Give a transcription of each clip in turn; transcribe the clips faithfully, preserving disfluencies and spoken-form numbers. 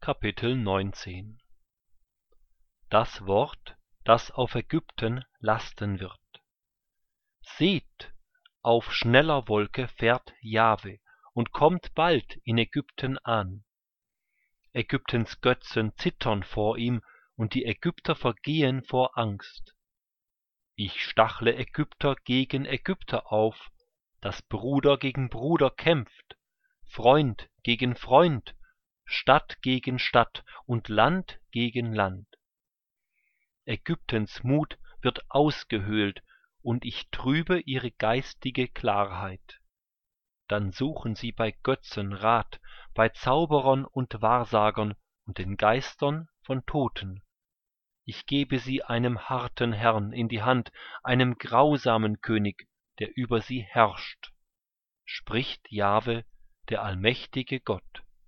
Kapitel neunzehn. Das Wort, das auf Ägypten lasten wird. Seht, auf schneller Wolke fährt Jahve und kommt bald in Ägypten an. Ägyptens Götzen zittern vor ihm, und die Ägypter vergehen vor Angst. Ich stachle Ägypter gegen Ägypter auf, dass Bruder gegen Bruder kämpft, Freund gegen Freund, Stadt gegen Stadt und Land gegen Land. Ägyptens Mut wird ausgehöhlt, und ich trübe ihre geistige Klarheit. Dann suchen sie bei Götzen Rat, bei Zauberern und Wahrsagern und den Geistern von Toten. Ich gebe sie einem harten Herrn in die Hand, einem grausamen König, der über sie herrscht, spricht Jahve, der allmächtige Gott.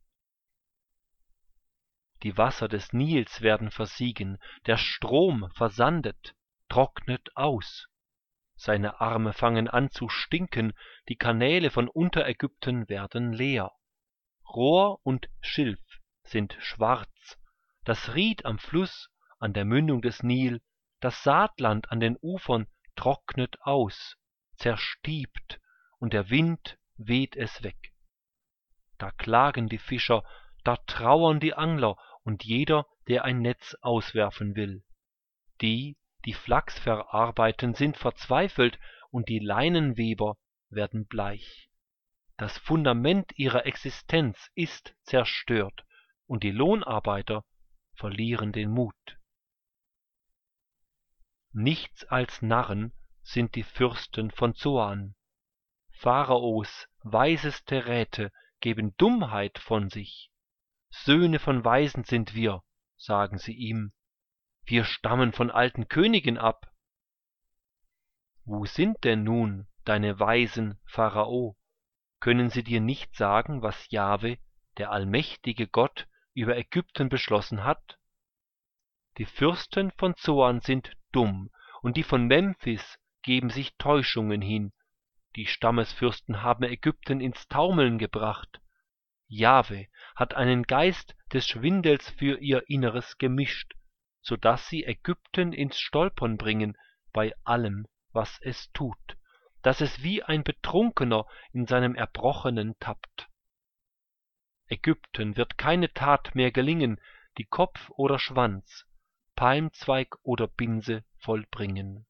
Die Wasser des Nils werden versiegen, der Strom versandet, trocknet aus. Seine Arme fangen an zu stinken, die Kanäle von Unterägypten werden leer. Rohr und Schilf sind schwarz, das Ried am Fluss, an der Mündung des Nil, das Saatland an den Ufern trocknet aus, zerstiebt, und der Wind weht es weg. Da klagen die Fischer, da trauern die Angler und jeder, der ein Netz auswerfen will. Die, die Flachs verarbeiten, sind verzweifelt, und die Leinenweber werden bleich. Das Fundament ihrer Existenz ist zerstört, und die Lohnarbeiter verlieren den Mut. Nichts als Narren sind die Fürsten von Zoan. Pharaos weiseste Räte geben Dummheit von sich. Söhne von Weisen sind wir, sagen sie ihm. Wir stammen von alten Königen ab. Wo sind denn nun deine Weisen, Pharao? Können sie dir nicht sagen, was Jahve, der allmächtige Gott, über Ägypten beschlossen hat? Die Fürsten von Zoan sind dumm, und die von Memphis geben sich Täuschungen hin. Die Stammesfürsten haben Ägypten ins Taumeln gebracht. Jahve hat einen Geist des Schwindels für ihr Inneres gemischt, so dass sie Ägypten ins Stolpern bringen bei allem, was es tut, dass es wie ein Betrunkener in seinem Erbrochenen tappt. Ägypten wird keine Tat mehr gelingen, die Kopf oder Schwanz, Palmzweig oder Binse vollbringen.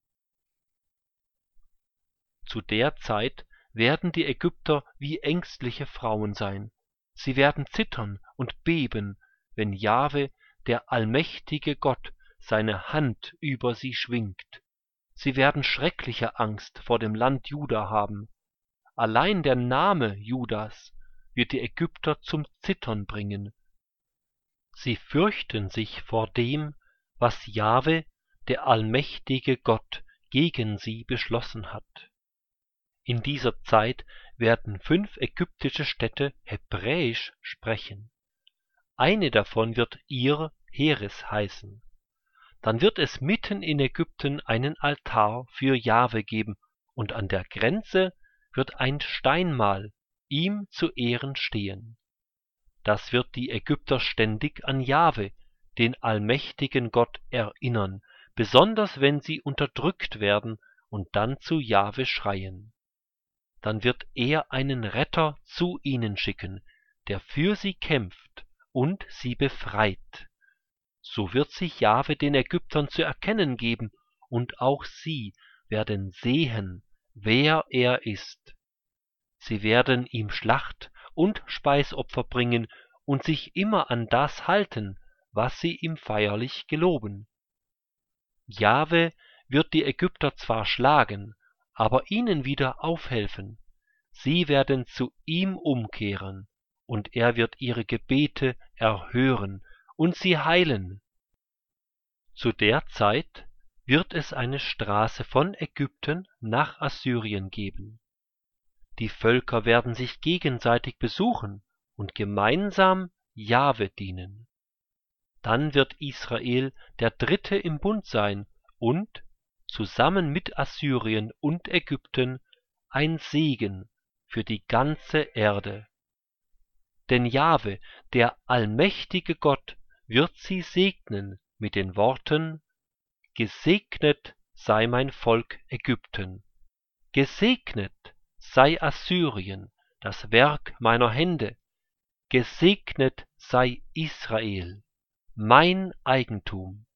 Zu der Zeit werden die Ägypter wie ängstliche Frauen sein. Sie werden zittern und beben, wenn Jahve, der allmächtige Gott, seine Hand über sie schwingt. Sie werden schreckliche Angst vor dem Land Juda haben. Allein der Name Judas wird die Ägypter zum Zittern bringen. Sie fürchten sich vor dem, was Jahve, der allmächtige Gott, gegen sie beschlossen hat. In dieser Zeit werden fünf ägyptische Städte Hebräisch sprechen. Eine davon wird Ir Heres heißen. Dann wird es mitten in Ägypten einen Altar für Jahve geben, und an der Grenze wird ein Steinmal ihm zu Ehren stehen. Das wird die Ägypter ständig an Jahve, den allmächtigen Gott, erinnern, besonders wenn sie unterdrückt werden und dann zu Jahve schreien. Dann wird er einen Retter zu ihnen schicken, der für sie kämpft und sie befreit. So wird sich Jahve den Ägyptern zu erkennen geben, und auch sie werden sehen, wer er ist. Sie werden ihm Schlacht- und Speisopfer bringen und sich immer an das halten, was sie ihm feierlich geloben. Jahve wird die Ägypter zwar schlagen, aber ihnen wieder aufhelfen. Sie werden zu ihm umkehren, und er wird ihre Gebete erhören und sie heilen. Zu der Zeit wird es eine Straße von Ägypten nach Assyrien geben. Die Völker werden sich gegenseitig besuchen und gemeinsam Jahve dienen. Dann wird Israel der Dritte im Bund sein und, zusammen mit Assyrien und Ägypten, ein Segen für die ganze Erde. Denn Jahwe, der allmächtige Gott, wird sie segnen mit den Worten: Gesegnet sei mein Volk Ägypten, gesegnet sei Assyrien, das Werk meiner Hände, gesegnet sei Israel, mein Eigentum.